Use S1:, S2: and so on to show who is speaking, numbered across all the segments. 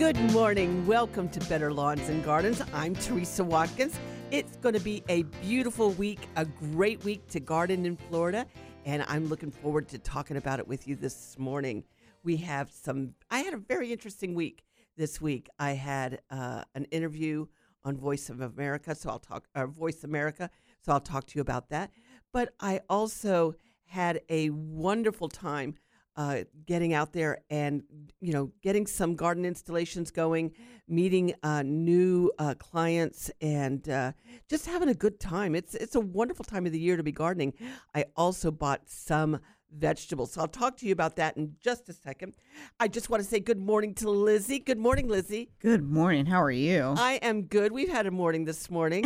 S1: Good morning. Welcome to Better Lawns and Gardens. I'm Teresa Watkins. It's going to be a beautiful week, a great week to garden in Florida, and I'm looking forward to talking about it with you this morning. I had a very interesting week this week. I had an interview on Voice America, so I'll talk to you about that. But I also had a wonderful time getting out there and, getting some garden installations going, meeting new clients, and just having a good time. It's a wonderful time of the year to be gardening. I also bought some vegetables. So I'll talk to you about that in just a second. I just want to say good morning to Lizzie. Good morning, Lizzie.
S2: Good morning. How are you?
S1: I am good. We've had a morning this morning.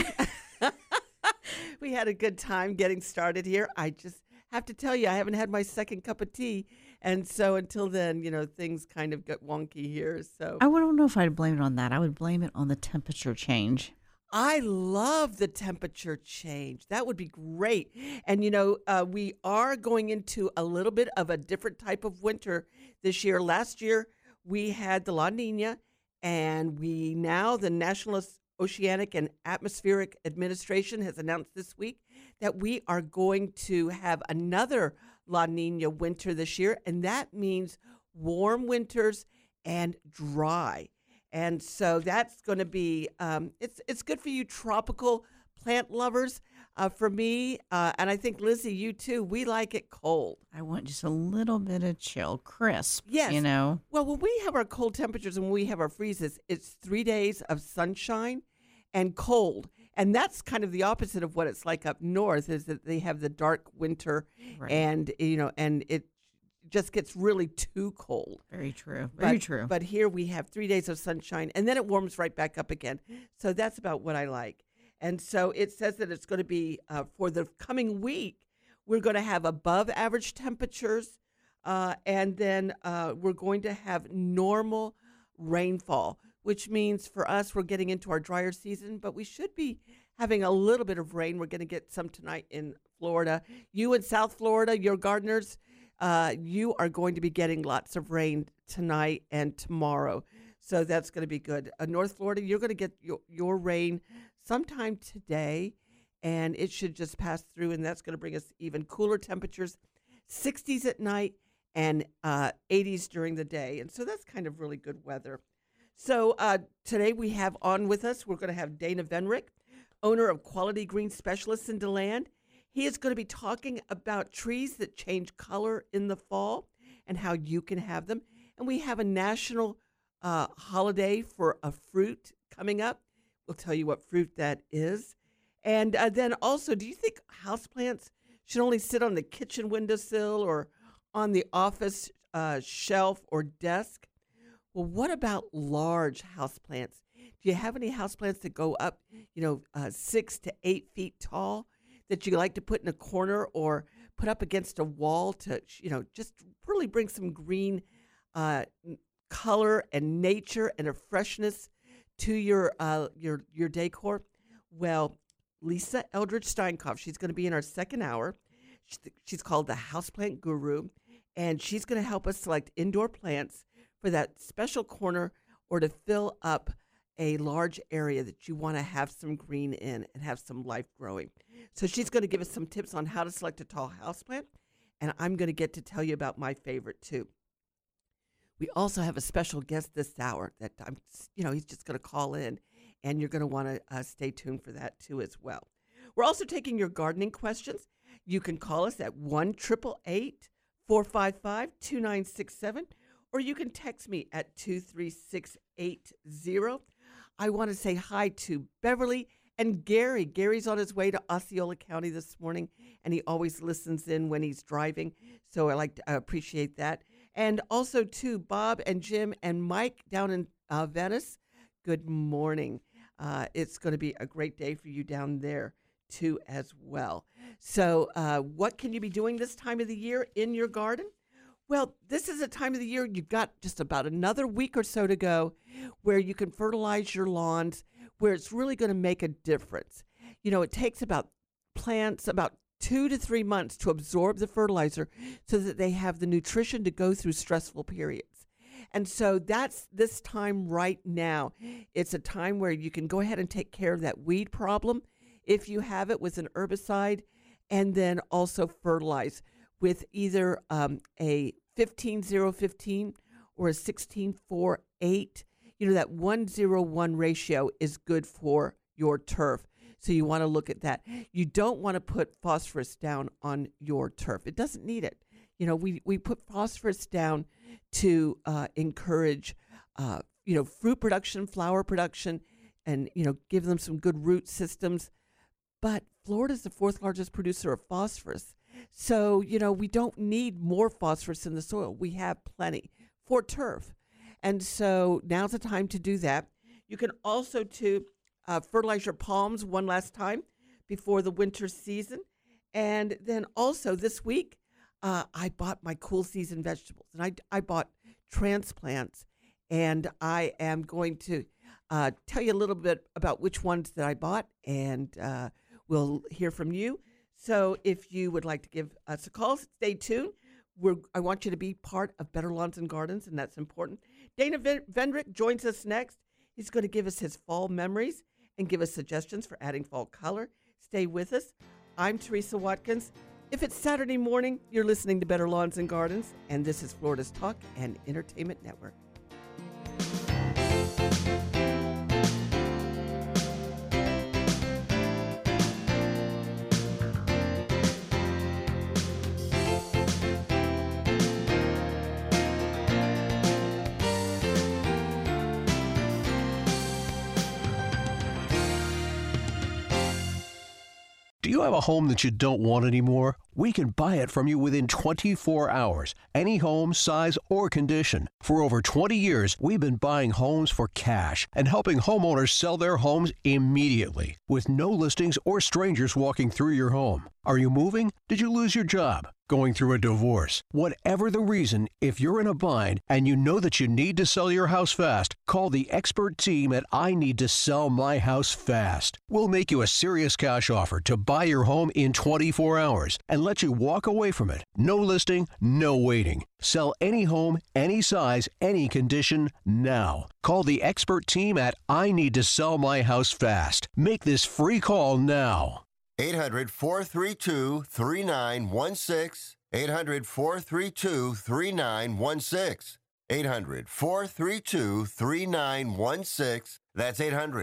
S1: We had a good time getting started here. I just have to tell you, I haven't had my second cup of tea. And so until then, things kind of get wonky here. So
S2: I don't know if I'd blame it on that. I would blame it on the temperature change.
S1: I love the temperature change. That would be great. And, we are going into a little bit of a different type of winter this year. Last year, we had the La Nina, and the National Oceanic and Atmospheric Administration has announced this week that we are going to have another La Nina winter this year, and that means warm winters and dry. And so that's going to be, it's good for you tropical plant lovers. For me, and I think, Lizzie, you too, we like it cold.
S2: I want just a little bit of chill, crisp,
S1: Yes. Well, when we have our cold temperatures and when we have our freezes, it's 3 days of sunshine and cold. And that's kind of the opposite of what it's like up north, is that they have the dark winter,
S2: Right.
S1: and it just gets really too cold.
S2: Very true. Very true.
S1: But here we have 3 days of sunshine, and then it warms right back up again. So that's about what I like. And so it says that it's going to be, for the coming week, we're going to have above average temperatures, and then we're going to have normal rainfall, which means for us, we're getting into our drier season, but we should be having a little bit of rain. We're going to get some tonight in Florida. You in South Florida, your gardeners, you are going to be getting lots of rain tonight and tomorrow. So that's going to be good. North Florida, you're going to get your rain sometime today, and it should just pass through, and that's going to bring us even cooler temperatures, 60s at night and 80s during the day. And so that's kind of really good weather. So today we have on with us, we're going to have Dana Venrick, owner of Quality Green Specialists in DeLand. He is going to be talking about trees that change color in the fall and how you can have them. And we have a national holiday for a fruit coming up. We'll tell you what fruit that is. And then also, do you think houseplants should only sit on the kitchen windowsill or on the office shelf or desk? Well, what about large houseplants? Do you have any houseplants that go up, 6 to 8 feet tall that you like to put in a corner or put up against a wall to, just really bring some green color and nature and a freshness to your decor? Well, Lisa Eldridge Steinkopf, she's going to be in our second hour. She's called the Houseplant Guru, and she's going to help us select indoor plants for that special corner or to fill up a large area that you want to have some green in and have some life growing. So she's going to give us some tips on how to select a tall houseplant, and I'm going to get to tell you about my favorite too. We also have a special guest this hour that he's just going to call in, and you're going to want to stay tuned for that too as well. We're also taking your gardening questions. You can call us at 1-888-455-2967, or you can text me at 23680. I want to say hi to Beverly and Gary. Gary's on his way to Osceola County this morning, and he always listens in when he's driving, so I appreciate that. And also to Bob and Jim and Mike down in Venice. Good morning. It's going to be a great day for you down there too as well. So what can you be doing this time of the year in your garden? Well, this is a time of the year you've got just about another week or so to go where you can fertilize your lawns, where it's really going to make a difference. It takes plants about 2 to 3 months to absorb the fertilizer so that they have the nutrition to go through stressful periods. And so that's this time right now. It's a time where you can go ahead and take care of that weed problem if you have it with an herbicide, and then also fertilize with either a 15-0-15 or a 16-4-8. You know, that 1-0-1 ratio is good for your turf. So you want to look at that. You don't want to put phosphorus down on your turf. It doesn't need it. You know, we put phosphorus down to encourage, fruit production, flower production, and, give them some good root systems. But Florida's the fourth largest producer of phosphorus. So, we don't need more phosphorus in the soil. We have plenty for turf. And so now's the time to do that. You can also fertilize your palms one last time before the winter season. And then also this week, I bought my cool season vegetables. And I bought transplants. And I am going to tell you a little bit about which ones that I bought. And we'll hear from you. So if you would like to give us a call, stay tuned. I want you to be part of Better Lawns and Gardens, and that's important. Dana Vendrick joins us next. He's going to give us his fall memories and give us suggestions for adding fall color. Stay with us. I'm Teresa Watkins. If it's Saturday morning, you're listening to Better Lawns and Gardens, and this is Florida's Talk and Entertainment Network.
S3: Do you have a home that you don't want anymore? We can buy it from you within 24 hours. Any home, size, or condition. For over 20 years, we've been buying homes for cash and helping homeowners sell their homes immediately, with no listings or strangers walking through your home. Are you moving? Did you lose your job? Going through a divorce? Whatever the reason, if you're in a bind and you know that you need to sell your house fast, call the expert team at I Need to Sell My House Fast. We'll make you a serious cash offer to buy your home in 24 hours and let you walk away from it. No listing, no waiting. Sell any home, any size, any condition, now. Call the expert team at I Need to Sell My House Fast. Make this free call now.
S4: 800-432-3916. 800-432-3916. 800-432-3916. That's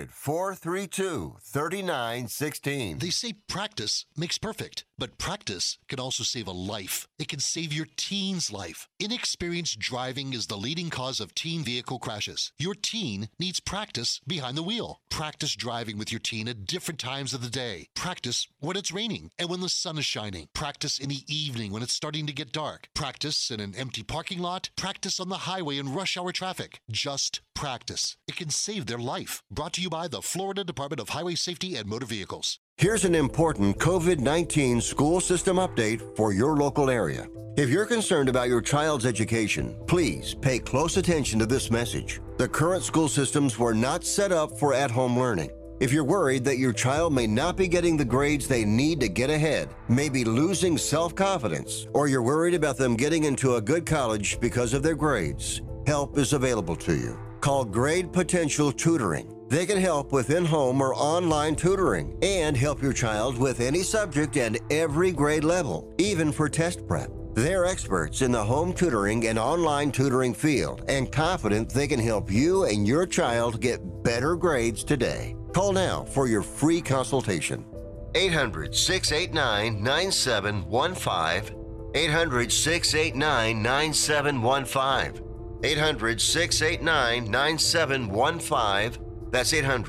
S4: 800-432-3916.
S5: They say practice makes perfect, but practice can also save a life. It can save your teen's life. Inexperienced driving is the leading cause of teen vehicle crashes. Your teen needs practice behind the wheel. Practice driving with your teen at different times of the day. Practice when it's raining and when the sun is shining. Practice in the evening when it's starting to get dark. Practice in an empty parking lot. Practice on the highway in rush hour traffic. Just practice. It can save their life. Brought to you by the Florida Department of Highway Safety and Motor Vehicles.
S4: Here's an important COVID-19 school system update for your local area. If you're concerned about your child's education, please pay close attention to this message. The current school systems were not set up for at-home learning. If you're worried that your child may not be getting the grades they need to get ahead, may be losing self-confidence, or you're worried about them getting into a good college because of their grades, help is available to you. Call Grade Potential Tutoring. They can help with in-home or online tutoring and help your child with any subject and every grade level, even for test prep. They're experts in the home tutoring and online tutoring field and confident they can help you and your child get better grades today. Call now for your free consultation. 800-689-9715. 800-689-9715. 800-689-9715. That's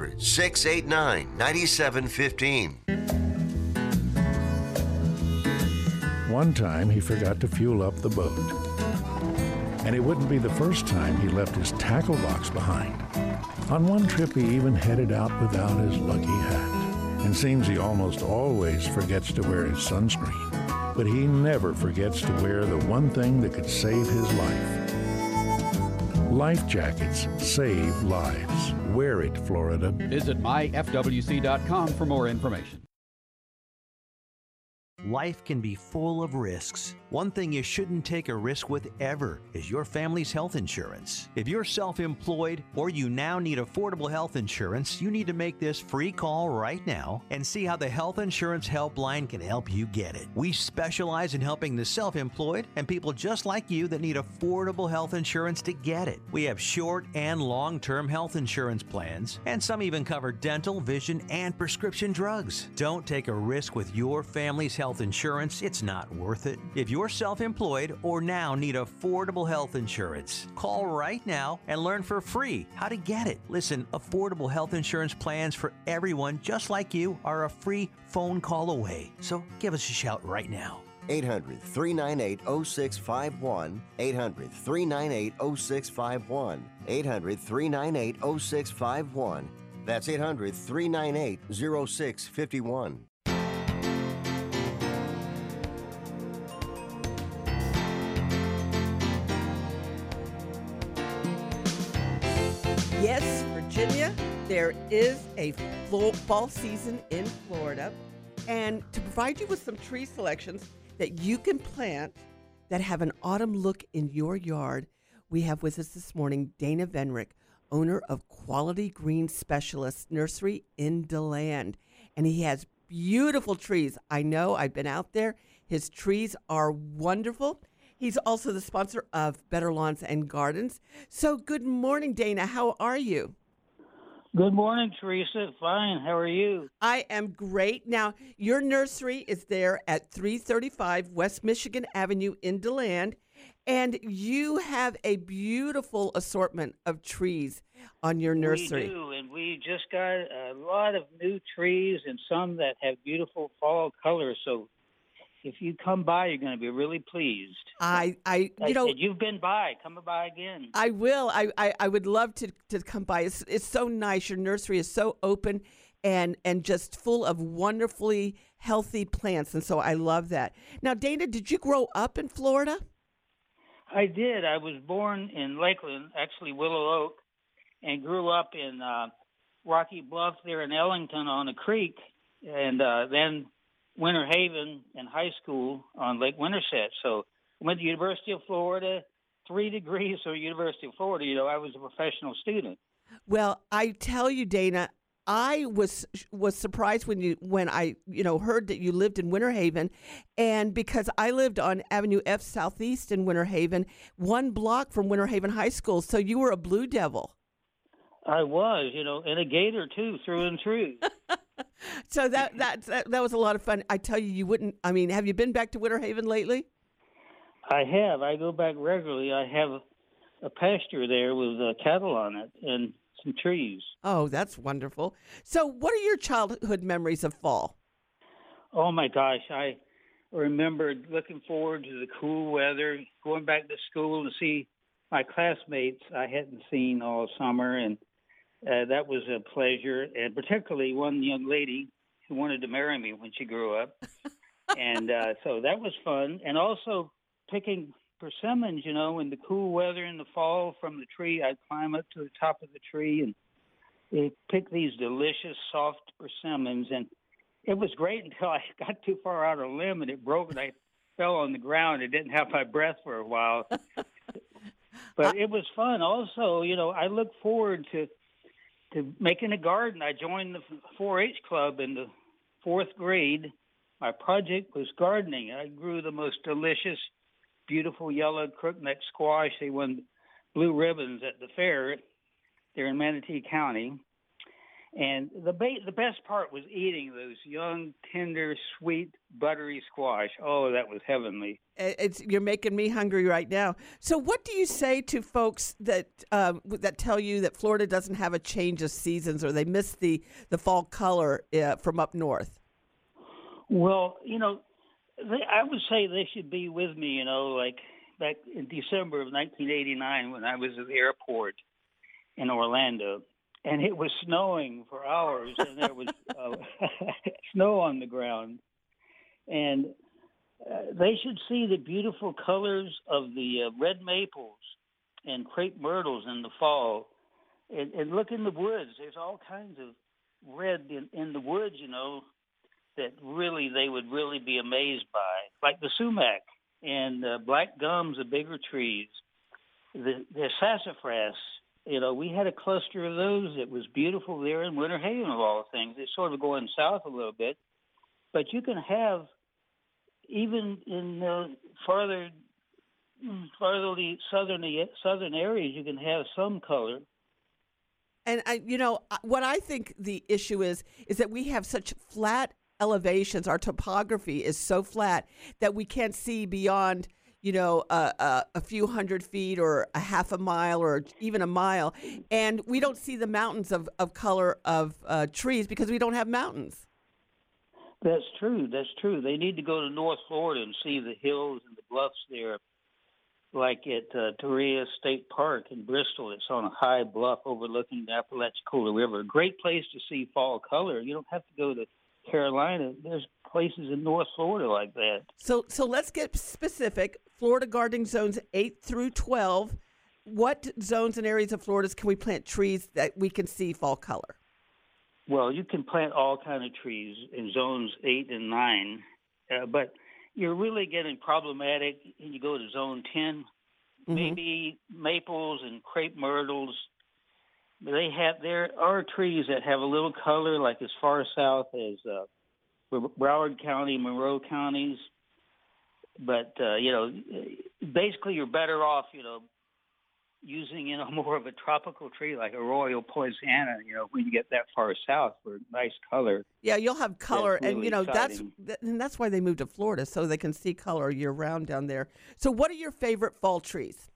S4: 800-689-9715.
S6: One time he forgot to fuel up the boat. And it wouldn't be the first time he left his tackle box behind. On one trip he even headed out without his lucky hat. And seems he almost always forgets to wear his sunscreen. But he never forgets to wear the one thing that could save his life. Life jackets save lives. Wear it, Florida.
S7: Visit myfwc.com for more information. Life can be full of risks. One thing you shouldn't take a risk with ever is your family's health insurance. If you're self-employed or you now need affordable health insurance, you need to make this free call right now and see how the Health Insurance Helpline can help you get it. We specialize in helping the self-employed and people just like you that need affordable health insurance to get it. We have short and long-term health insurance plans, and some even cover dental, vision, and prescription drugs. Don't take a risk with your family's health insurance. It's not worth it. If you're self-employed or now need affordable health insurance, call right now and learn for free how to get it. Listen, affordable health insurance plans for everyone just like you are a free phone call away. So give us a shout right now.
S4: 800-398-0651. 800-398-0651. 800-398-0651. That's 800-398-0651.
S1: Yes, Virginia, there is a fall season in Florida. And to provide you with some tree selections that you can plant that have an autumn look in your yard, we have with us this morning Dana Venrick, owner of Quality Green Specialist Nursery in DeLand. And he has beautiful trees. I know, I've been out there. His trees are wonderful. He's also the sponsor of Better Lawns and Gardens. So good morning, Dana. How are you?
S8: Good morning, Teresa. Fine. How are you?
S1: I am great. Now, your nursery is there at 335 West Michigan Avenue in DeLand, and you have a beautiful assortment of trees on your nursery.
S8: We do, and we just got a lot of new trees and some that have beautiful fall colors. So if you come by, you're going to be really pleased.
S1: You've
S8: been by. Come by again.
S1: I will. I would love to come by. It's so nice. Your nursery is so open and just full of wonderfully healthy plants, and so I love that. Now, Dana, did you grow up in Florida?
S8: I did. I was born in Lakeland, actually Willow Oak, and grew up in Rocky Bluff there in Ellington on a creek, and then Winter Haven in high school on Lake Winterset. So I went to University of Florida, 3 degrees from University of Florida. You know, I was a professional student.
S1: Well, I tell you, Dana, I was surprised when I heard that you lived in Winter Haven, and because I lived on Avenue F Southeast in Winter Haven, 1 block from Winter Haven High School. So you were a Blue Devil.
S8: I was, and a Gator too, through and through.
S1: So that was a lot of fun. I tell you, you wouldn't. I mean, have you been back to Winter Haven lately?
S8: I have. I go back regularly. I have a pasture there with cattle on it and some trees.
S1: Oh, that's wonderful. So what are your childhood memories of fall?
S8: Oh, my gosh. I remember looking forward to the cool weather, going back to school to see my classmates I hadn't seen all summer, and that was a pleasure, and particularly one young lady who wanted to marry me when she grew up. And so that was fun. And also picking persimmons, in the cool weather in the fall from the tree. I'd climb up to the top of the tree and pick these delicious, soft persimmons. And it was great until I got too far out on a limb and it broke and I fell on the ground. I didn't have my breath for a while. But it was fun. Also, I look forward to making a garden. I joined the 4-H club in the 4th grade. My project was gardening. I grew the most delicious, beautiful yellow crookneck squash. They won blue ribbons at the fair there in Manatee County. And the best part was eating those young, tender, sweet, buttery squash. Oh, that was heavenly.
S1: You're making me hungry right now. So what do you say to folks that tell you that Florida doesn't have a change of seasons or they miss the fall color from up north?
S8: Well, I would say they should be with me, like back in December of 1989 when I was at the airport in Orlando. And it was snowing for hours, and there was snow on the ground. And they should see the beautiful colors of the red maples and crepe myrtles in the fall. And look in the woods. There's all kinds of red in the woods, that really they would really be amazed by, like the sumac and black gums, the bigger trees, the sassafras. You know, we had a cluster of those that was beautiful there in Winter Haven, of all things. It's sort of going south a little bit, but you can have, even in farther southern areas, you can have some color.
S1: And what I think the issue is that we have such flat elevations. Our topography is so flat that we can't see beyond, a few hundred feet or a half a mile or even a mile. And we don't see the mountains of color of trees because we don't have mountains.
S8: That's true. They need to go to North Florida and see the hills and the bluffs there, like at Torreya State Park in Bristol. It's on a high bluff overlooking the Apalachicola River. A great place to see fall color. You don't have to go to Carolina. There's places in North Florida like that.
S1: So let's get specific. Florida gardening zones 8 through 12. What zones and areas of Florida can we plant trees that we can see fall color?
S8: Well, you can plant all kind of trees in zones 8 and 9, but you're really getting problematic when you go to zone 10. Maybe maples and crepe myrtles. There are trees that have a little color, like as far south as Broward County, Monroe counties. But basically, you're better off, using more of a tropical tree like a Royal Poinciana. When you get that far south for nice color.
S1: Yeah, you'll have color,
S8: really
S1: and that's why they moved to Florida, so they can see color year round down there. So, what are your favorite fall trees?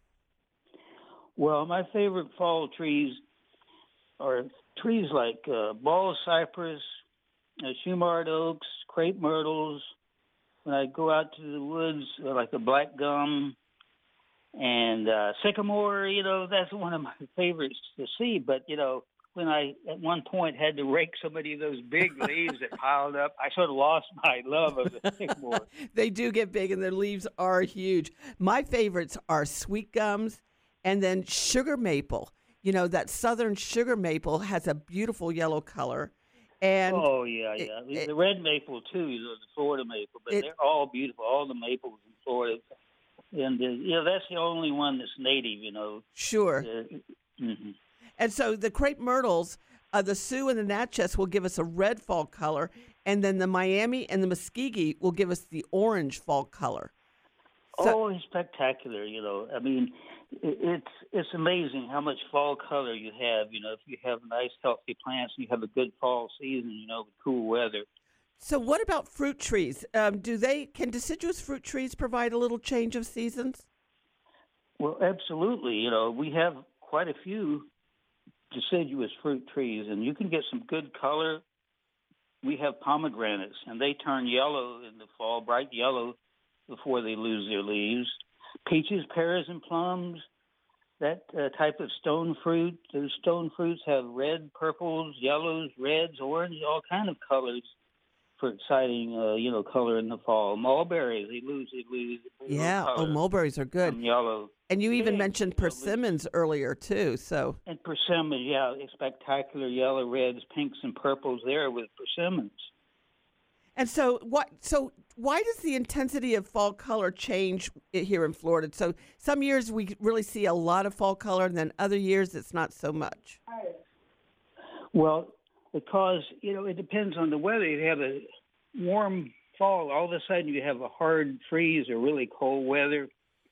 S8: Well, my favorite fall trees are trees like ball cypress, Shumard oaks, crepe myrtles. When I go out to the woods, like the black gum and sycamore, that's one of my favorites to see. But, when I, at one point, had to rake so many of those big leaves that piled up, I sort of lost my love of the sycamore.
S1: They do get big, and their leaves are huge. My favorites are sweet gums and then sugar maple. That southern sugar maple has a beautiful yellow color. And
S8: the red maple too, the Florida maple, but they're all beautiful. All the maples in Florida, and that's the only one that's native.
S1: Sure. And so the crepe myrtles, the Sioux and the Natchez will give us a red fall color, and then the Miami and the Muskegee will give us the orange fall color.
S8: So, spectacular! I mean, it's amazing how much fall color you have. If you have nice, healthy plants and you have a good fall season, with cool weather.
S1: So what about fruit trees? Can deciduous fruit trees provide a little change of seasons?
S8: Well, absolutely. We have quite a few deciduous fruit trees, and you can get some good color. We have pomegranates, and they turn yellow in the fall, bright yellow, before they lose their leaves. Peaches, pears, and plums, that type of stone fruit. Those stone fruits have red, purples, yellows, reds, orange, all kind of colors for exciting, color in the fall. Mulberries, they lose
S1: yeah,
S8: color.
S1: Mulberries are good.
S8: Yellow.
S1: And you even mentioned persimmons earlier, too. So.
S8: And persimmons, yeah, spectacular yellow, reds, pinks, and purples there with persimmons.
S1: And so why does the intensity of fall color change here in Florida? So some years we really see a lot of fall color, and then other years it's not so much.
S8: Well, because, it depends on the weather. You have a warm fall, all of a sudden you have a hard freeze or really cold weather.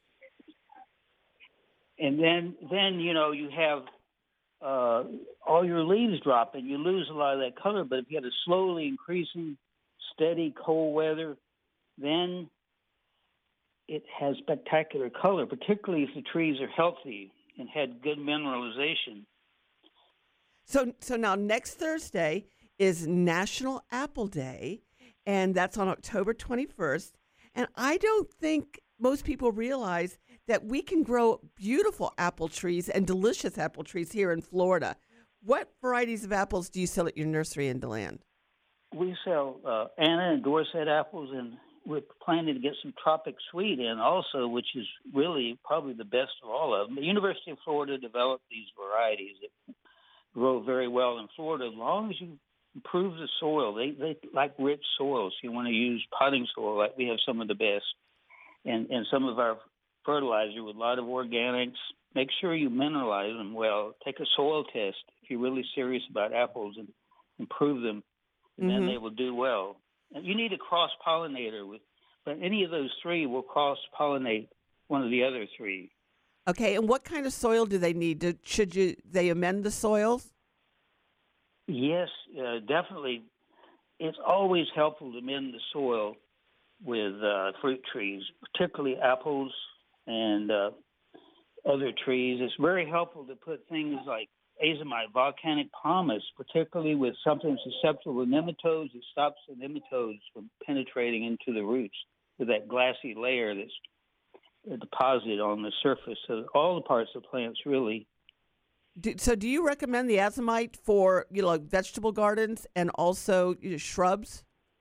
S8: And then you have all your leaves drop and you lose a lot of that color. But if you had a slowly increasing, steady cold weather, then it has spectacular color, particularly if the trees are healthy and had good mineralization.
S1: So now next Thursday is National Apple Day, and that's on October 21st. And I don't think most people realize that we can grow beautiful apple trees and delicious apple trees here in Florida. What varieties of apples do you sell at your nursery in DeLand?
S8: We sell Anna and Dorset apples, and we're planning to get some Tropic Sweet in also, which is really probably the best of all of them. The University of Florida developed these varieties that grow very well in Florida as long as you improve the soil. They like rich soils. You want to use potting soil, like we have some of the best, and some of our fertilizer with a lot of organics. Make sure you mineralize them well. Take a soil test if you're really serious about apples and improve them, and then they will do well. And you need a cross-pollinator but any of those three will cross-pollinate one of the other three.
S1: Okay, and what kind of soil do they need? Should they amend the soils?
S8: Yes, definitely. It's always helpful to amend the soil with fruit trees, particularly apples and other trees. It's very helpful to put things like azomite, volcanic pumice, particularly with something susceptible to nematodes. It stops the nematodes from penetrating into the roots with that glassy layer that's deposited on the surface of all the parts of plants, really.
S1: So do you recommend the azomite for, like vegetable gardens and also shrubs?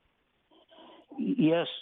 S8: Yes.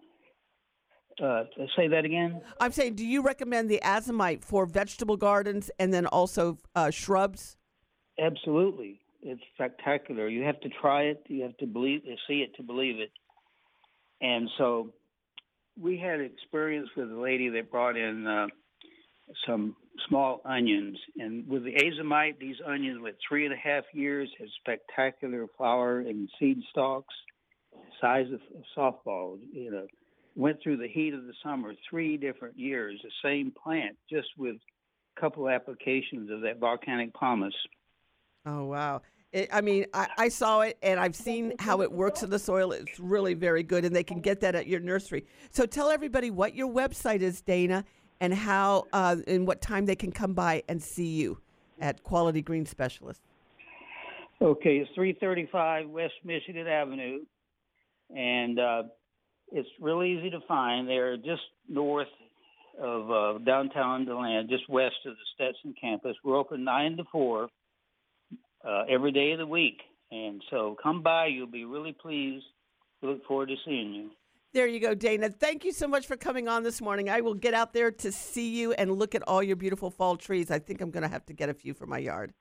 S8: Say that again?
S1: I'm saying, do you recommend the azomite for vegetable gardens and then also shrubs?
S8: Absolutely. It's spectacular. You have to try it. You have to see it to believe it. And so we had experience with a lady that brought in some small onions. And with the azomite, these onions with 3.5 years had spectacular flower and seed stalks, size of softballs, Went through the heat of the summer, 3 different years, the same plant, just with a couple applications of that volcanic pumice.
S1: Oh, wow. I saw it, and I've seen how it works in the soil. It's really very good, and they can get that at your nursery. So tell everybody what your website is, Dana, and how and what time they can come by and see you at Quality Green Specialist.
S8: Okay, it's 335 West Michigan Avenue, and it's really easy to find. They're just north of downtown DeLand, just west of the Stetson campus. We're open 9 to 4 every day of the week. And so come by. You'll be really pleased. We look forward to seeing you.
S1: There you go, Dana. Thank you so much for coming on this morning. I will get out there to see you and look at all your beautiful fall trees. I think I'm going to have to get a few for my yard.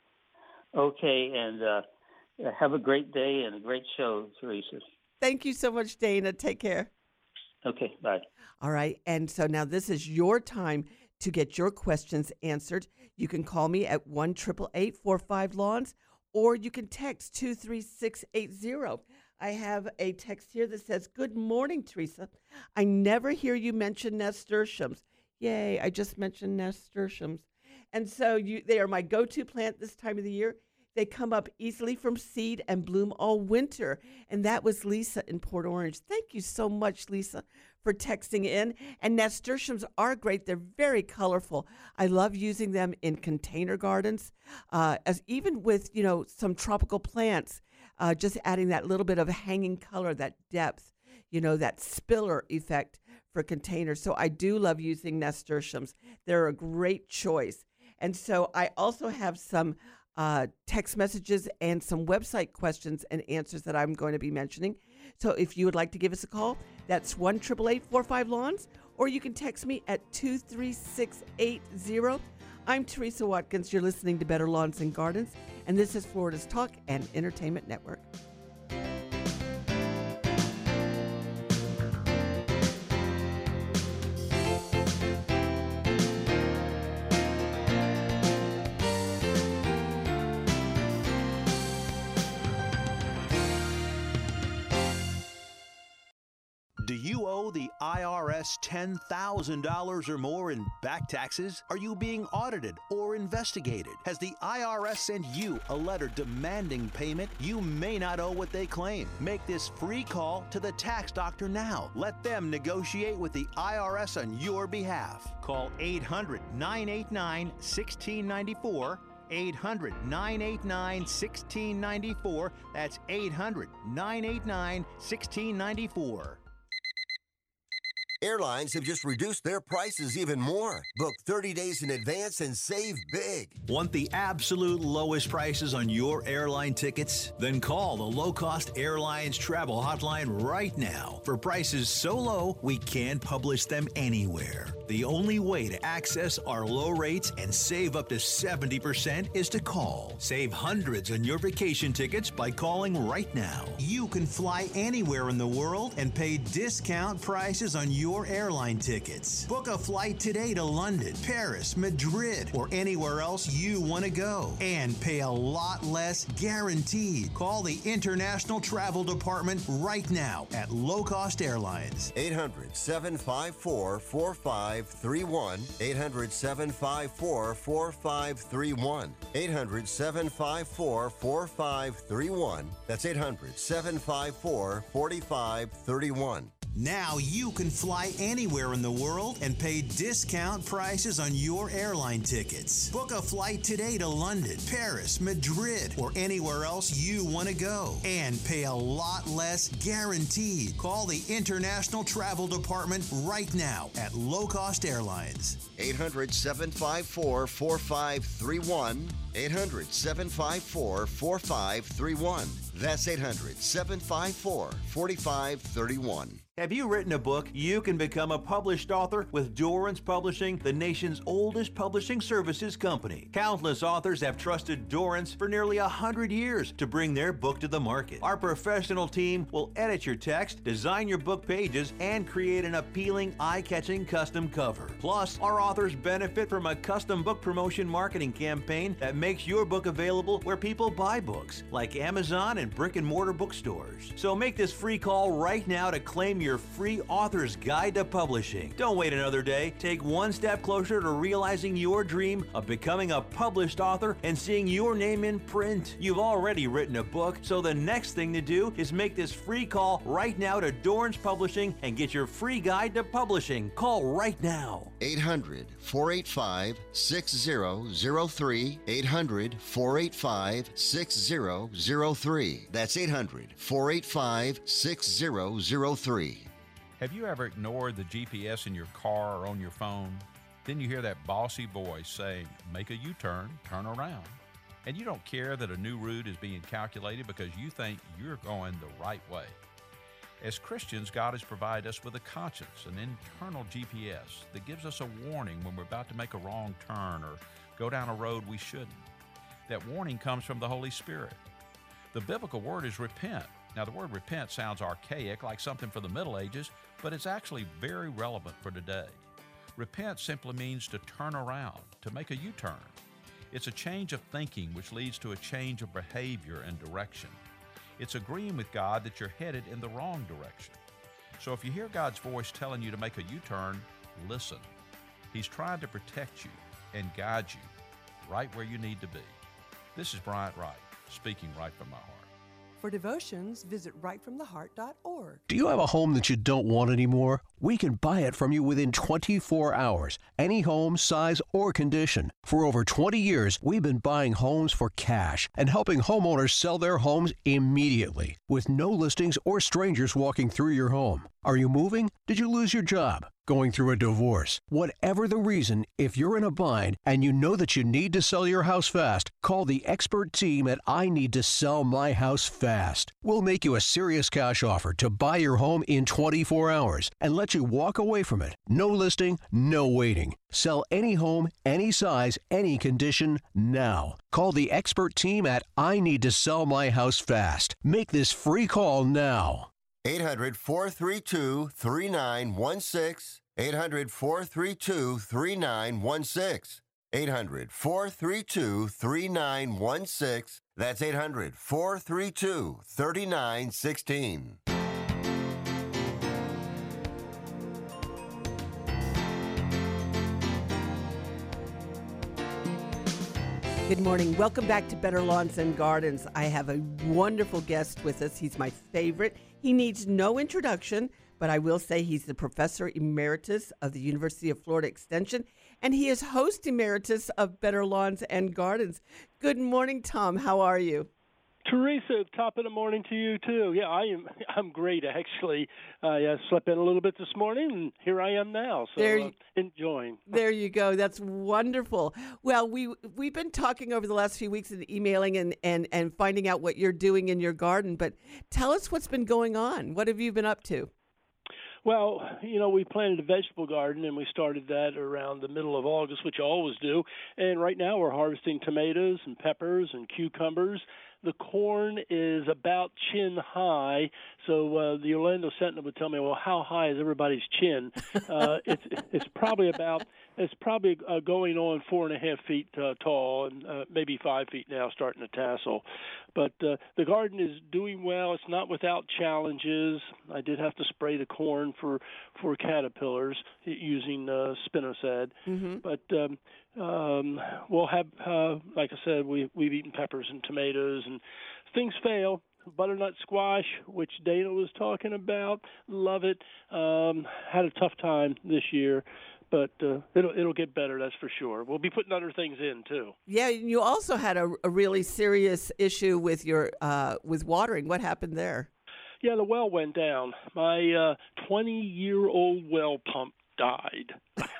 S8: Okay, and have a great day and a great show, Teresa.
S1: Thank you so much, Dana. Take care.
S8: Okay, bye.
S1: All right, and so now this is your time to get your questions answered. You can call me at 1-888-45-LAWNS, or you can text 23680. I have a text here that says, "Good morning, Teresa. I never hear you mention nasturtiums." Yay, I just mentioned nasturtiums. And so they are my go-to plant this time of the year. They come up easily from seed and bloom all winter. And that was Lisa in Port Orange. Thank you so much, Lisa, for texting in. And nasturtiums are great. They're very colorful. I love using them in container gardens, as even with, some tropical plants, just adding that little bit of hanging color, that depth, that spiller effect for containers. So I do love using nasturtiums. They're a great choice. And so I also have some text messages and some website questions and answers that I'm going to be mentioning. So if you would like to give us a call, that's 1-888-45-LAWNS, or you can text me at 23680. I'm Teresa Watkins. You're listening to Better Lawns and Gardens, and this is Florida's Talk and Entertainment Network.
S7: Do you owe the IRS $10,000 or more in back taxes? Are you being audited or investigated? Has the IRS sent you a letter demanding payment? You may not owe what they claim. Make this free call to the tax doctor now. Let them negotiate with the IRS on your behalf. Call 800-989-1694. 800-989-1694. That's 800-989-1694.
S4: Airlines have just reduced their prices even more. Book 30 days in advance and save big.
S7: Want the absolute lowest prices on your airline tickets? Then call the Low Cost Airlines Travel Hotline right now. For prices so low, we can't publish them anywhere. The only way to access our low rates and save up to 70% is to call. Save hundreds on your vacation tickets by calling right now. You can fly anywhere in the world and pay discount prices on your airline tickets. Book a flight today to London, Paris, Madrid, or anywhere else you want to go and pay a lot less guaranteed. Call the International Travel Department right now at Low Cost Airlines.
S4: 800-754-4531. 800-754-4531. 800-754-4531. That's 800-754-4531.
S7: Now you can fly anywhere in the world and pay discount prices on your airline tickets. Book a flight today to London, Paris, Madrid, or anywhere else you want to go and pay a lot less guaranteed. Call the International Travel Department right now at Low Cost Airlines.
S4: 800-754-4531. 800-754-4531. That's 800-754-4531.
S7: Have you written a book? You can become a published author with Dorrance Publishing, the nation's oldest publishing services company. Countless authors have trusted Dorrance for nearly 100 years to bring their book to the market. Our professional team will edit your text, design your book pages, and create an appealing, eye-catching custom cover. Plus, our authors benefit from a custom book promotion marketing campaign that makes your book available where people buy books, like Amazon and brick-and-mortar bookstores. So make this free call right now to claim your free author's guide to publishing. Don't wait another day. Take one step closer to realizing your dream of becoming a published author and seeing your name in print. You've already written a book, so the next thing to do is make this free call right now to Dorrance Publishing and get your free guide to publishing. Call right now.
S4: 800-485-6003. 800-485-6003. That's 800-485-6003.
S9: Have you ever ignored the GPS in your car or on your phone? Then you hear that bossy voice saying, make a U-turn, turn around. And you don't care that a new route is being calculated because you think you're going the right way. As Christians, God has provided us with a conscience, an internal GPS that gives us a warning when we're about to make a wrong turn or go down a road we shouldn't. That warning comes from the Holy Spirit. The biblical word is repent. Now, the word repent sounds archaic, like something for the Middle Ages, but it's actually very relevant for today. Repent simply means to turn around, to make a U-turn. It's a change of thinking which leads to a change of behavior and direction. It's agreeing with God that you're headed in the wrong direction. So if you hear God's voice telling you to make a U-turn, listen. He's trying to protect you and guide you right where you need to be. This is Bryant Wright, speaking right from my heart.
S10: For devotions, visit rightfromtheheart.org.
S3: Do you have a home that you don't want anymore? We can buy it from you within 24 hours. Any home, size, or condition. For over 20 years, we've been buying homes for cash and helping homeowners sell their homes immediately with no listings or strangers walking through your home. Are you moving? Did you lose your job? Going through a divorce? Whatever the reason, if you're in a bind and you know that you need to sell your house fast, call the expert team at I Need to Sell My House Fast. We'll make you a serious cash offer to buy your home in 24 hours and let you walk away from it. No listing, no waiting. Sell any home, any size, any condition, now. Call the expert team at I Need to Sell My House Fast. Make this free call now.
S4: 800-432-3916. 800-432-3916. 800-432-3916. That's 800-432-3916.
S1: Good morning. Welcome back to Better Lawns and Gardens. I have a wonderful guest with us. He's my favorite. He needs no introduction, but I will say he's the Professor Emeritus of the University of Florida Extension, and he is Host Emeritus of Better Lawns and Gardens. Good morning, Tom. How are you?
S11: Teresa, top of the morning to you too. Yeah, I'm great actually. I slept in a little bit this morning, and here I am now. So enjoying.
S1: There you go. That's wonderful. Well, we've been talking over the last few weeks and emailing and finding out what you're doing in your garden. But tell us what's been going on. What have you been up to?
S11: Well, we planted a vegetable garden, and we started that around the middle of August, which I always do. And right now we're harvesting tomatoes and peppers and cucumbers. The corn is about chin high, so the Orlando Sentinel would tell me, well, how high is everybody's chin? It's probably going on 4.5 feet tall, and maybe 5 feet now, starting to tassel. But the garden is doing well. It's not without challenges. I did have to spray the corn for caterpillars using spinosad.
S1: Mm-hmm.
S11: But we'll have, like I said, we've eaten peppers and tomatoes, and things fail. Butternut squash, which Dana was talking about, love it. Had a tough time this year, but it'll get better, that's for sure. We'll be putting other things in too.
S1: Yeah, you also had a really serious issue with your with watering. What happened there?
S11: Yeah, the well went down. My 20-year-old well pump died.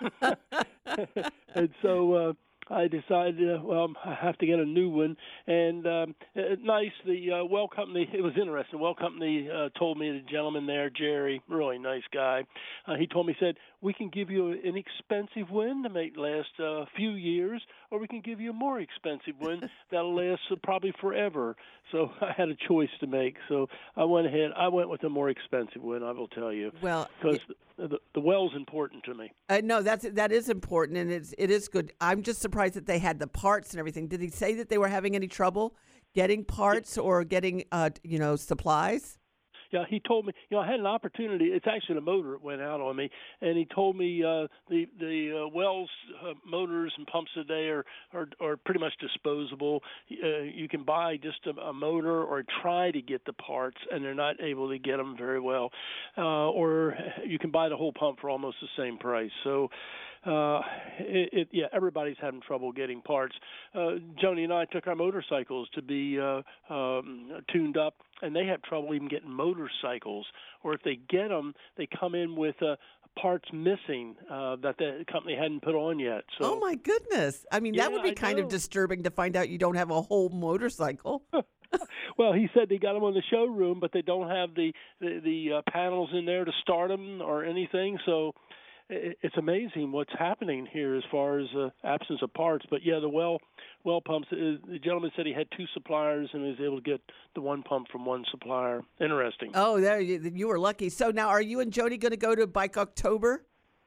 S11: And so I decided, I have to get a new one. And nice, the well company, it was interesting. The well company told me, the gentleman there, Jerry, really nice guy, he told me, said, we can give you an inexpensive one to make last a few years, or we can give you a more expensive one that'll last probably forever. So I had a choice to make. So I went with the more expensive one, I will tell you.
S1: Well,
S11: because the well's important to me.
S1: No, that is important, and it is good. I'm just surprised that they had the parts and everything. Did he say that they were having any trouble getting parts or getting supplies?
S11: Yeah, he told me. I had an opportunity. It's actually the motor that went out on me, and he told me the wells motors and pumps today are pretty much disposable. You can buy just a motor or try to get the parts, and they're not able to get them very well. Or you can buy the whole pump for almost the same price. So. Everybody's having trouble getting parts. Joni and I took our motorcycles to be tuned up, and they have trouble even getting motorcycles. Or if they get them, they come in with parts missing that the company hadn't put on yet. So,
S1: oh my goodness! I mean, that would be kind of disturbing to find out you don't have a whole motorcycle.
S11: Well, he said they got them on the showroom, but they don't have the panels in there to start them or anything. So. It's amazing what's happening here as far as absence of parts. But, yeah, the well pumps, the gentleman said he had 2 suppliers and he was able to get the one pump from one supplier. Interesting.
S1: Oh, there you were lucky. So now are you and Jody going to go to Bike October?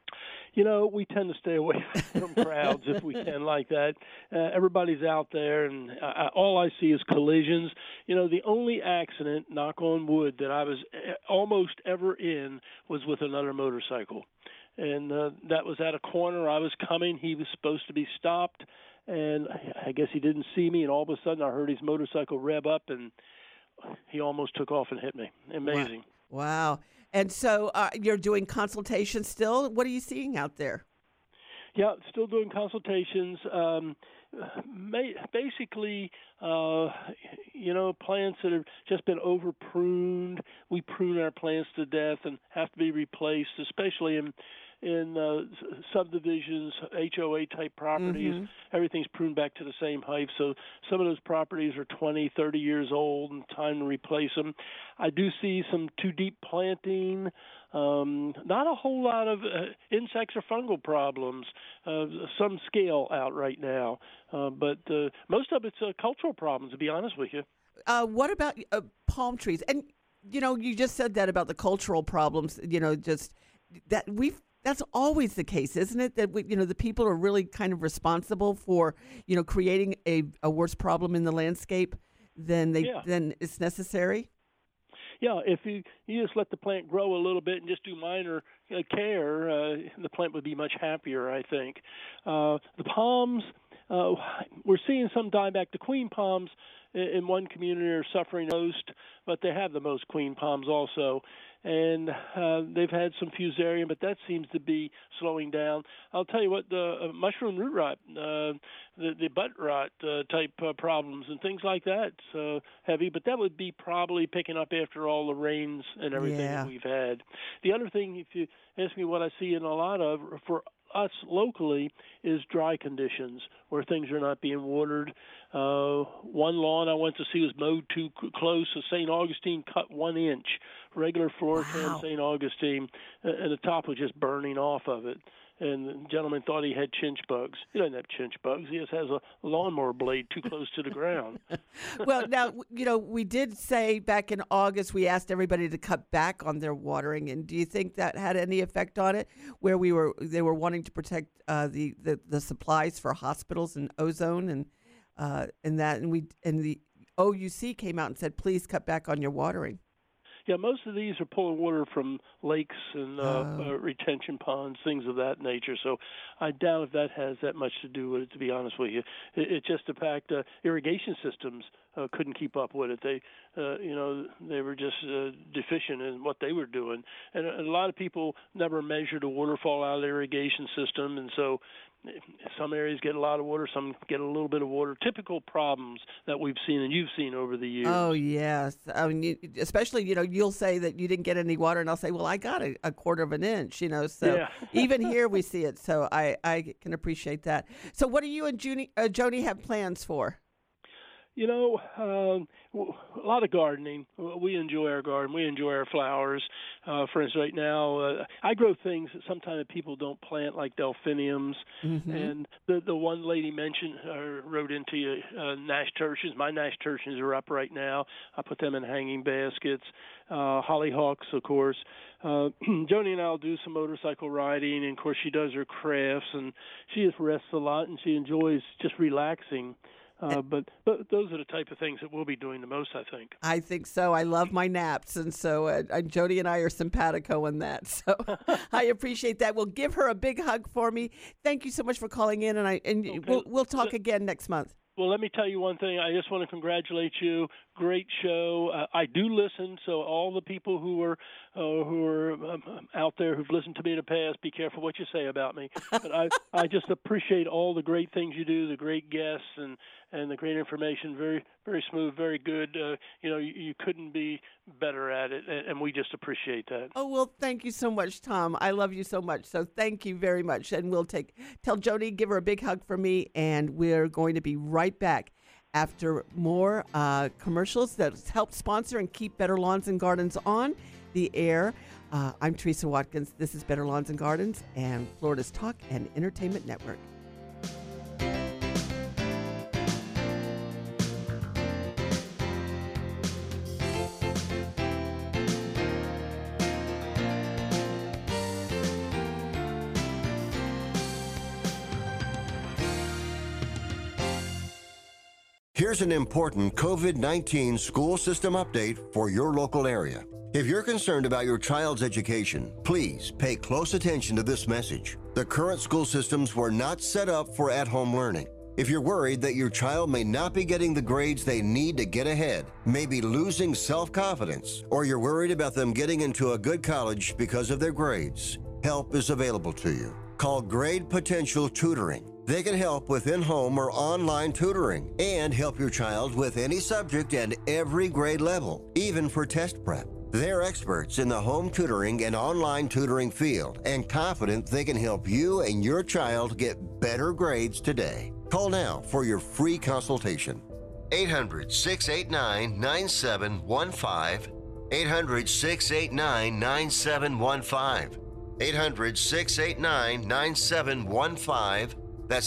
S11: We tend to stay away from crowds if we can like that. Everybody's out there, and all I see is collisions. The only accident, knock on wood, that I was almost ever in was with another motorcycle. And that was at a corner. I was coming. He was supposed to be stopped, and I guess he didn't see me, and all of a sudden I heard his motorcycle rev up, and he almost took off and hit me. Amazing.
S1: Wow. And so you're doing consultations still? What are you seeing out there?
S11: Yeah, still doing consultations. Basically, plants that have just been over pruned. We prune our plants to death and have to be replaced, especially in subdivisions, HOA type properties.
S1: Mm-hmm.
S11: Everything's pruned back to the same height. So some of those properties are 20, 30 years old and time to replace them. I do see some too deep planting. Not a whole lot of insects or fungal problems, some scale out right now. But most of it's cultural problems, to be honest with you.
S1: What about palm trees? And, you just said that about the cultural problems, just that that's always the case, isn't it? That the people are really kind of responsible for, creating a worse problem in the landscape than it's necessary.
S11: Yeah, if you just let the plant grow a little bit and just do minor care, the plant would be much happier, I think. The palms, we're seeing some die back. The queen palms in one community are suffering most, but they have the most queen palms also. and they've had some fusarium, but that seems to be slowing down. I'll tell you what, the mushroom root rot, the butt rot type problems and things like that, heavy, but that would be probably picking up after all the rains and everything that we've had. The other thing, if you ask me what I see in a lot of, for us locally, is dry conditions where things are not being watered. One lawn I went to see was mowed too close. So St. Augustine cut 1 inch, regular floor trim St. Augustine, and the top was just burning off of it. And the gentleman thought he had chinch bugs. He doesn't have chinch bugs. He just has a lawnmower blade too close to the ground.
S1: Well, now, we did say back in August, we asked everybody to cut back on their watering. And do you think that had any effect on it, where they were wanting to protect the supplies for hospitals and ozone and the OUC came out and said, please cut back on your watering?
S11: Yeah, most of these are pulling water from lakes and retention ponds, things of that nature. So I doubt if that has that much to do with it, to be honest with you. It's just the fact irrigation systems couldn't keep up with it. They were just deficient in what they were doing. And a lot of people never measured the waterfall out of the irrigation system, and so some areas get a lot of water, some get a little bit of water. Typical problems that we've seen and you've seen over the years.
S1: Oh, yes. I mean, especially, you'll say that you didn't get any water, and I'll say, well, I got a quarter of an inch, So even here we see it. So I can appreciate that. So what do you and Joni have plans for?
S11: A lot of gardening. We enjoy our garden. We enjoy our flowers. For instance, right now, I grow things that sometimes people don't plant, like delphiniums. Mm-hmm. And the one lady mentioned, wrote into you, nasturtiums. My nasturtiums are up right now. I put them in hanging baskets. Hollyhocks, of course. Joni and I will do some motorcycle riding, and of course she does her crafts, and she just rests a lot, and she enjoys just relaxing. But those are the type of things that we'll be doing the most, I think.
S1: I think so. I love my naps, and so Jody and I are simpatico in that. So I appreciate that. Well, give her a big hug for me. Thank you so much for calling in, and okay. we'll talk again next month.
S11: Well, let me tell you one thing. I just want to congratulate you. Great show. I do listen, so all the people who are out there who've listened to me in the past, be careful what you say about me. But I just appreciate all the great things you do, the great guests, and the great information. Very, very smooth, very good. You couldn't be better at it, and we just appreciate that.
S1: Oh, well, thank you so much, Tom. I love you so much. So thank you very much. And we'll tell Jody, give her a big hug for me, and we're going to be right back after more commercials that help sponsor and keep Better Lawns and Gardens on the air. I'm Teresa Watkins. This is Better Lawns and Gardens and Florida's Talk and Entertainment Network.
S4: Here's an important COVID-19 school system update for your local area. If you're concerned about your child's education, please pay close attention to this message. The current school systems were not set up for at-home learning. If you're worried that your child may not be getting the grades they need to get ahead, may be losing self-confidence, or you're worried about them getting into a good college because of their grades, help is available to you. Call Grade Potential Tutoring. They can help with in-home or online tutoring and help your child with any subject and every grade level, even for test prep. They're experts in the home tutoring and online tutoring field and confident they can help you and your child get better grades today. Call now for your free consultation. 800-689-9715. 800-689-9715. 800-689-9715. That's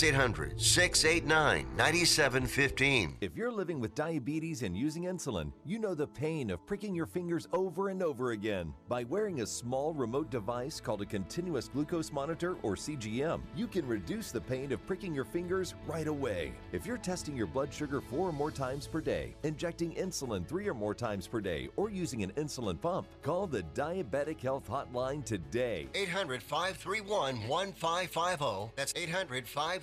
S4: 800-689-9715.
S12: If you're living with diabetes and using insulin, you know the pain of pricking your fingers over and over again. By wearing a small remote device called a continuous glucose monitor, or CGM, you can reduce the pain of pricking your fingers right away. If you're testing your blood sugar 4 or more times per day, injecting insulin 3 or more times per day, or using an insulin pump, call the Diabetic Health Hotline today.
S4: 800-531-1550. That's 800-531-1550.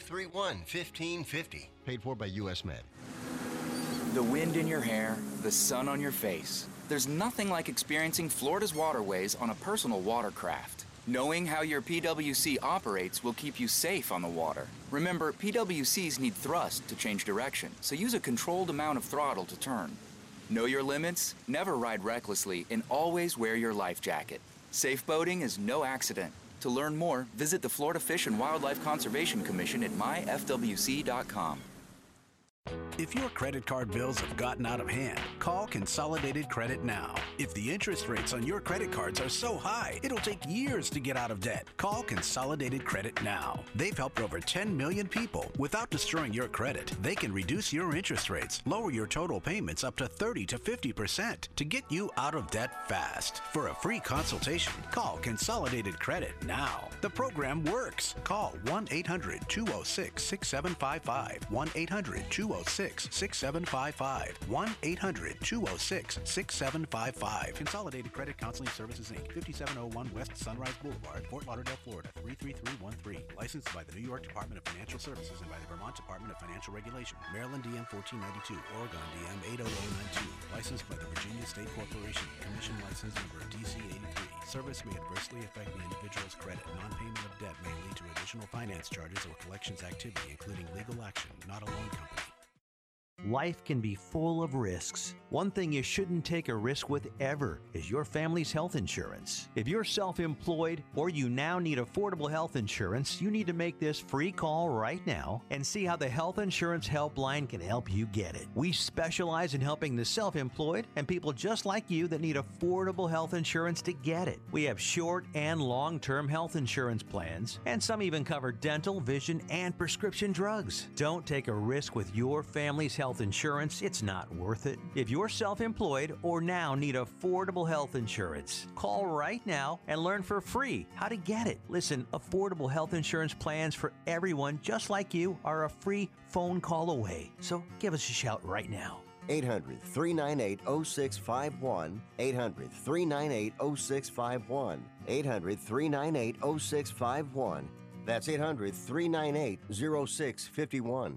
S5: Paid for by U.S. Med.
S13: The wind in your hair, the sun on your face. There's nothing like experiencing Florida's waterways on a personal watercraft. Knowing how your PWC operates will keep you safe on the water. Remember, PWCs need thrust to change direction, so use a controlled amount of throttle to turn. Know your limits, never ride recklessly, and always wear your life jacket. Safe boating is no accident. To learn more, visit the Florida Fish and Wildlife Conservation Commission at myfwc.com.
S14: If your credit card bills have gotten out of hand, call Consolidated Credit now. If the interest rates on your credit cards are so high, it'll take years to get out of debt. Call Consolidated Credit now. They've helped over 10 million people without destroying your credit. They can reduce your interest rates, lower your total payments up to 30 to 50% to get you out of debt fast. For a free consultation, call Consolidated Credit now. The program works. Call 1-800-206-6755. 1-800-206-6755. 1-800-206-6755. Consolidated Credit Counseling Services, Inc., 5701 West Sunrise Boulevard, Fort Lauderdale, Florida, 33313. Licensed by the New York Department of Financial Services and by the Vermont Department of Financial Regulation. Maryland DM 1492. Oregon DM 80092. Licensed by the Virginia State Corporation. Commission license number DC 83. Service may adversely affect the individual's credit. Non-payment of debt may lead to additional finance charges or collections activity, including legal action, not a loan company.
S7: Life can be full of risks. One thing you shouldn't take a risk with ever is your family's health insurance. If you're self-employed or you now need affordable health insurance, you need to make this free call right now and see how the Health Insurance Helpline can help you get it. We specialize in helping the self-employed and people just like you that need affordable health insurance to get it. We have short and long-term health insurance plans, and some even cover dental, vision, and prescription drugs. Don't take a risk with your family's health insurance. It's not worth it. If you're self-employed or now need affordable health insurance, call right now and learn for free how to get it. Listen, affordable health insurance plans for everyone just like you are a free phone call away. So give us a shout right now.
S4: 800-398-0651. 800-398-0651. 800-398-0651. That's 800-398-0651.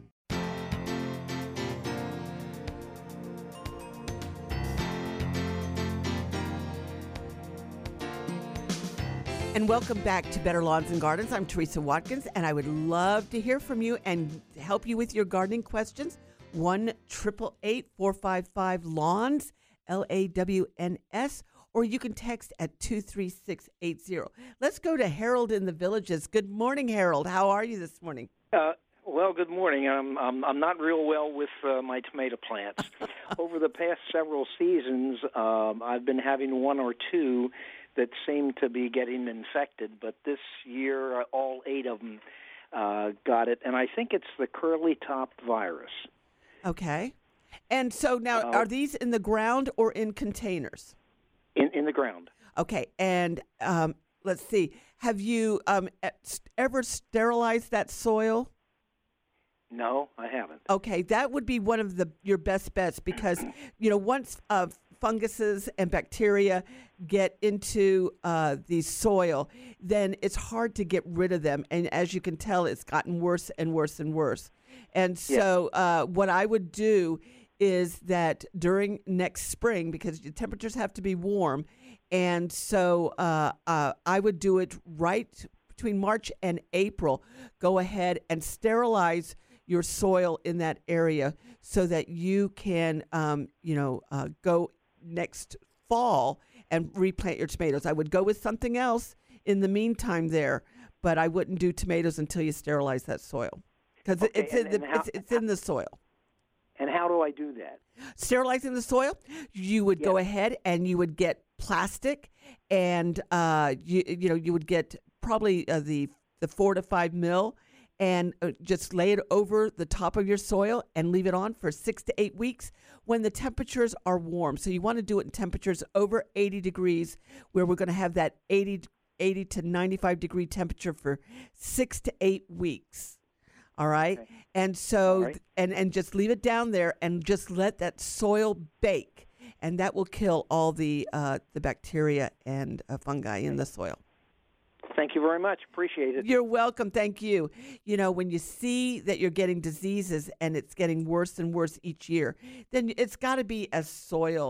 S1: And welcome back to Better Lawns and Gardens. I'm Teresa Watkins, and I would love to hear from you and help you with your gardening questions. 1-888-455-LAWNS, LAWNS, or you can text at 23680. Let's go to Harold in the Villages. Good morning, Harold. How are you this morning?
S15: Well, good morning. I'm not real well with my tomato plants. Over the past several seasons, I've been having one or two that seem to be getting infected, but this year all 8 of them got it, and I think it's the curly top virus.
S1: Okay. And so now, are these in the ground or in containers?
S15: In the ground.
S1: Okay. And let's see. Have you ever sterilized that soil?
S15: No, I haven't.
S1: Okay, that would be one of your best bets because, once funguses and bacteria get into the soil, then it's hard to get rid of them. And as you can tell, it's gotten worse and worse and worse. And so what I would do is that during next spring, because the temperatures have to be warm, and so I would do it right between March and April. Go ahead and sterilize your soil in that area so that you can, go next fall and replant your tomatoes. I would go with something else in the meantime there, but I wouldn't do tomatoes until you sterilize that soil because it's in the soil.
S15: And how do I do that?
S1: Sterilizing the soil, you would go ahead and you would get plastic, and you would get probably the 4 to 5 mil, and just lay it over the top of your soil and leave it on for 6 to 8 weeks when the temperatures are warm. So you want to do it in temperatures over 80 degrees, where we're going to have that 80 to 95 degree temperature for 6 to 8 weeks. All right. Okay. And so, and just leave it down there and just let that soil bake, and that will kill all the bacteria and fungi in the soil.
S15: Thank you very much. Appreciate it.
S1: You're welcome. Thank you. When you see that you're getting diseases and it's getting worse and worse each year, then it's got to be a soil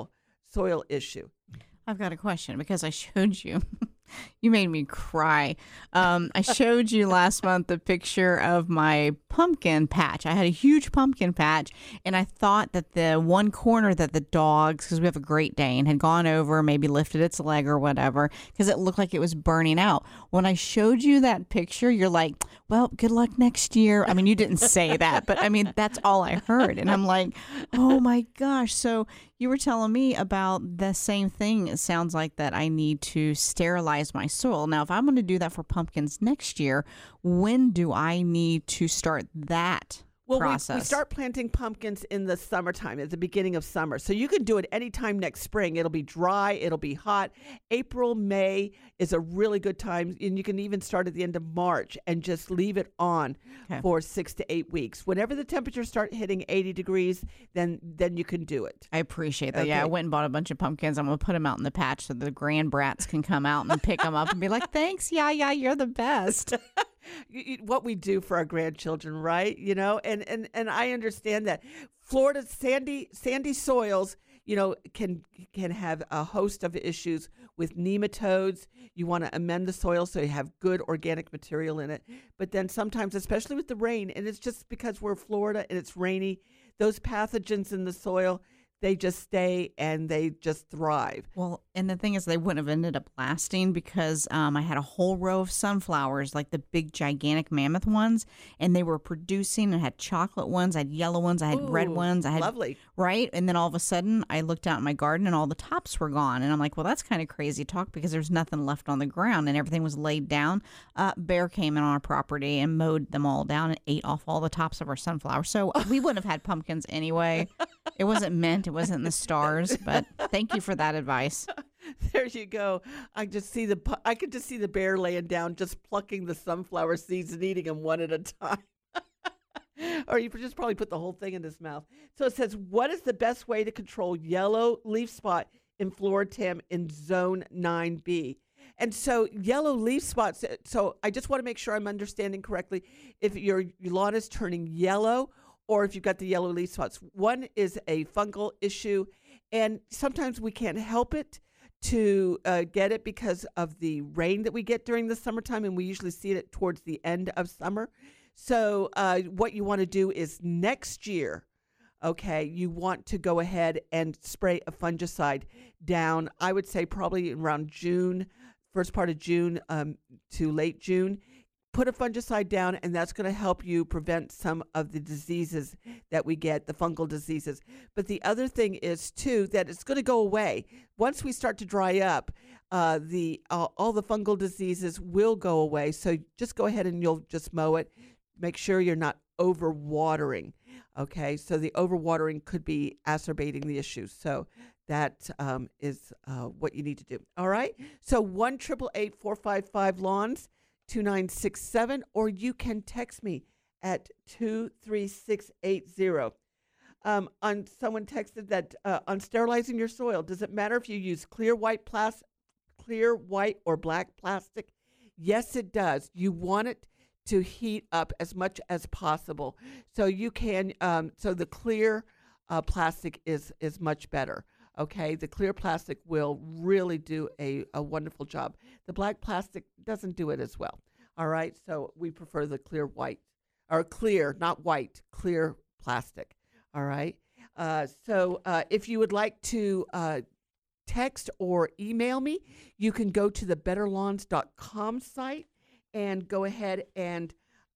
S1: soil issue.
S2: I've got a question because I showed you. You made me cry. I showed you last month the picture of my pumpkin patch. I had a huge pumpkin patch, and I thought that the one corner that the dogs, because we have a Great Dane, had gone over, maybe lifted its leg or whatever, because it looked like it was burning out. When I showed you that picture, you're like, well, good luck next year. I mean, you didn't say that, but I mean, that's all I heard. And I'm like, oh my gosh. So you were telling me about the same thing. It sounds like that I need to sterilize my soil. Now, if I'm going to do that for pumpkins next year, when do I need to start that process?
S1: We start planting pumpkins in the summertime, at the beginning of summer. So you can do it anytime next spring. It'll be dry. It'll be hot. April, May is a really good time. And you can even start at the end of March and just leave it on for 6 to 8 weeks. Whenever the temperatures start hitting 80 degrees, then you can do it.
S2: I appreciate that.
S1: Okay.
S2: Yeah, I went and bought a bunch of pumpkins. I'm going to put them out in the patch so the grand brats can come out and pick them up and be like, thanks, yeah, you're the best.
S1: What we do for our grandchildren, right? You know, and I understand that Florida's sandy soils, you know, can have a host of issues with nematodes. You want to amend the soil so you have good organic material in it. But then sometimes, especially with the rain, and it's just because we're Florida and it's rainy, those pathogens in the soil, they just stay and they just thrive.
S2: Well, and the thing is, they wouldn't have ended up lasting because I had a whole row of sunflowers, like the big, gigantic mammoth ones, and they were producing. I had chocolate ones, I had yellow ones, I had red ones. I had
S1: lovely.
S2: Right? And then all of a sudden, I looked out in my garden and all the tops were gone. And I'm like, well, that's kind of crazy talk because there's nothing left on the ground and everything was laid down. Bear came in on our property and mowed them all down and ate off all the tops of our sunflowers. So we wouldn't have had pumpkins anyway. It wasn't meant. It wasn't in the stars. But thank you for that advice.
S1: There you go. I could just see the bear laying down, just plucking the sunflower seeds and eating them one at a time. Or you just probably put the whole thing in his mouth. So it says, what is the best way to control yellow leaf spot in Floratam in Zone 9B? And so yellow leaf spots, so I just want to make sure I'm understanding correctly. If your lawn is turning yellow or if you've got the yellow leaf spots, one is a fungal issue, and sometimes we can't help it to get it because of the rain that we get during the summertime, and we usually see it towards the end of summer. So what you want to do is next year, okay, you want to go ahead and spray a fungicide down, I would say probably around June, first part of June to late June. Put a fungicide down, and that's going to help you prevent some of the diseases that we get, the fungal diseases. But the other thing is, too, that it's going to go away. Once we start to dry up, all the fungal diseases will go away. So just go ahead and you'll just mow it. Make sure you're not overwatering, okay? So the overwatering could be exacerbating the issue. So that is what you need to do. All right? So 1-888-455-LAWNS. 2967, or you can text me at 23680. Someone texted that on sterilizing your soil, does it matter if you use clear white or black plastic? Yes, it does. You want it to heat up as much as possible, so you can. So the clear plastic is much better. Okay, the clear plastic will really do a wonderful job. The black plastic doesn't do it as well. All right, so we prefer the clear white, or clear, not white, clear plastic. All right, so if you would like to text or email me, you can go to the betterlawns.com site and go ahead and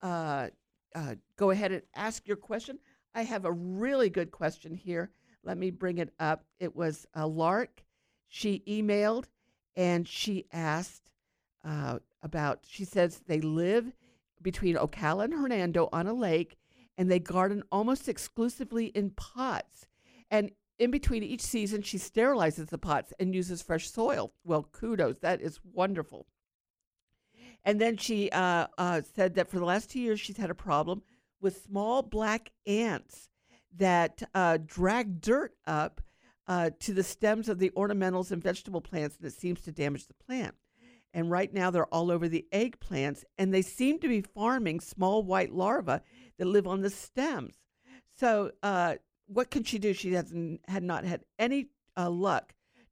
S1: ask your question. I have a really good question here. Let me bring it up. It was Lark. She emailed and she asked she says they live between Ocala and Hernando on a lake, and they garden almost exclusively in pots. And in between each season, she sterilizes the pots and uses fresh soil. Well, kudos. That is wonderful. And then she said that for the last 2 years, she's had a problem with small black ants that drag dirt up to the stems of the ornamentals and vegetable plants, and it seems to damage the plant. And right now they're all over the eggplants, and they seem to be farming small white larvae that live on the stems. So what can she do? She had not had any luck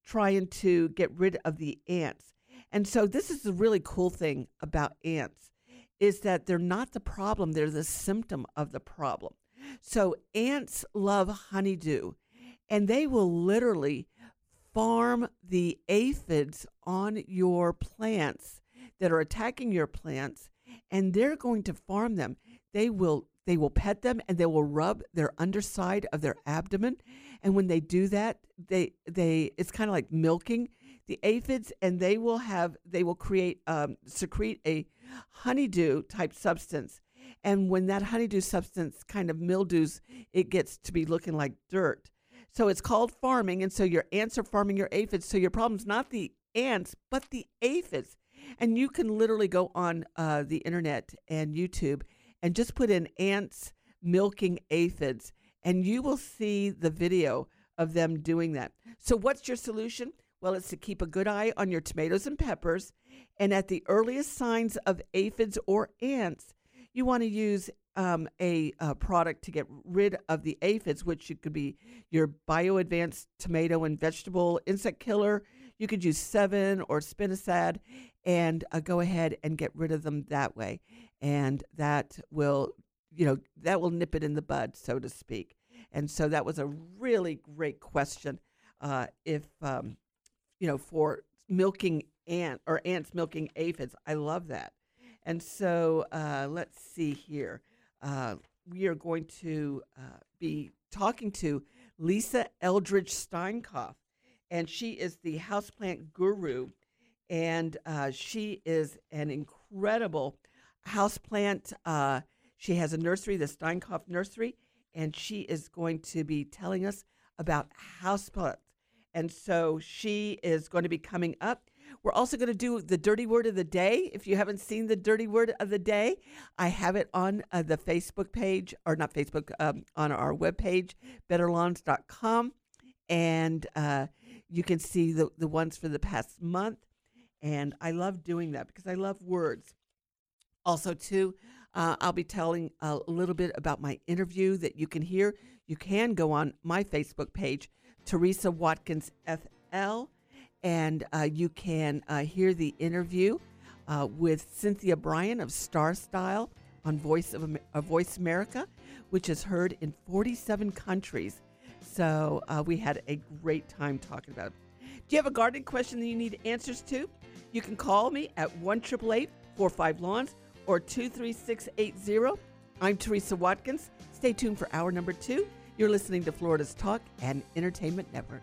S1: trying to get rid of the ants. And so this is the really cool thing about ants, is that they're not the problem, they're the symptom of the problem. So ants love honeydew, and they will literally farm the aphids on your plants that are attacking your plants, and they're going to farm them. They will pet them, and they will rub their underside of their abdomen. And when they do that, they it's kind of like milking the aphids, and they will secrete a honeydew type substance. And when that honeydew substance kind of mildews, it gets to be looking like dirt. So it's called farming, and so your ants are farming your aphids. So your problem's not the ants, but the aphids. And you can literally go on the internet and YouTube and just put in ants milking aphids, and you will see the video of them doing that. So what's your solution? Well, it's to keep a good eye on your tomatoes and peppers, and at the earliest signs of aphids or ants, you want to use a product to get rid of the aphids, which could be your BioAdvanced tomato and vegetable insect killer. You could use Sevin or Spinosad, and go ahead and get rid of them that way. And that will, nip it in the bud, so to speak. And so that was a really great question. For milking ants milking aphids. I love that. And so let's see here. We are going to be talking to Lisa Eldridge Steinkopf, and she is the houseplant guru, and she is an incredible houseplant. She has a nursery, the Steinkopf Nursery, and she is going to be telling us about houseplants. And so she is going to be coming up. We're also going to do the dirty word of the day. If you haven't seen the dirty word of the day, I have it on the Facebook page, or not Facebook, on our webpage, betterlawns.com. And you can see the ones for the past month. And I love doing that because I love words. Also, too, I'll be telling a little bit about my interview that you can hear. You can go on my Facebook page, Teresa Watkins FL, and you can hear the interview with Cynthia Bryan of Star Style on Voice America, which is heard in 47 countries. So we had a great time talking about it. Do you have a gardening question that you need answers to? You can call me at 1-888-45-LAWNS or 23680. I'm Teresa Watkins. Stay tuned for hour number 2. You're listening to Florida's Talk and Entertainment Network.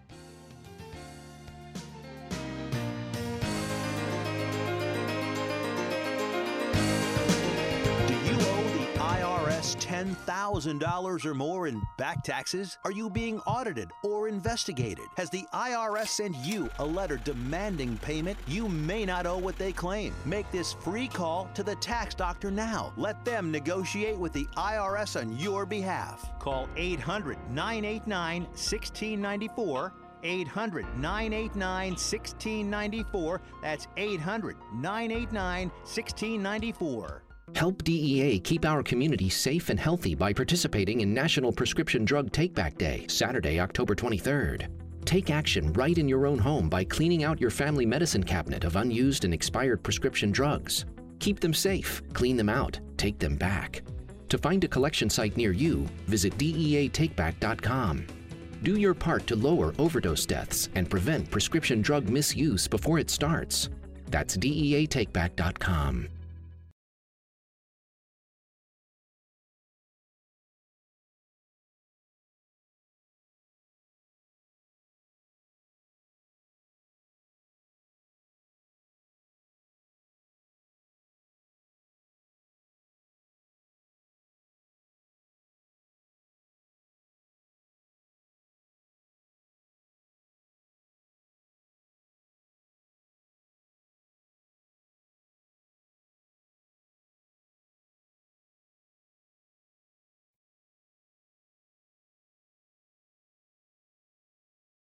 S7: $10,000 or more in back taxes? Are you being audited or investigated? Has the IRS sent you a letter demanding payment? You may not owe what they claim. Make this free call to the tax doctor now. Let them negotiate with the IRS on your behalf. Call 800-989-1694. 800-989-1694. That's 800-989-1694.
S16: Help DEA keep our community safe and healthy by participating in National Prescription Drug Take-Back Day, Saturday, October 23rd. Take action right in your own home by cleaning out your family medicine cabinet of unused and expired prescription drugs. Keep them safe, clean them out, take them back. To find a collection site near you, visit DEATakeback.com. Do your part to lower overdose deaths and prevent prescription drug misuse before it starts. That's DEATakeback.com.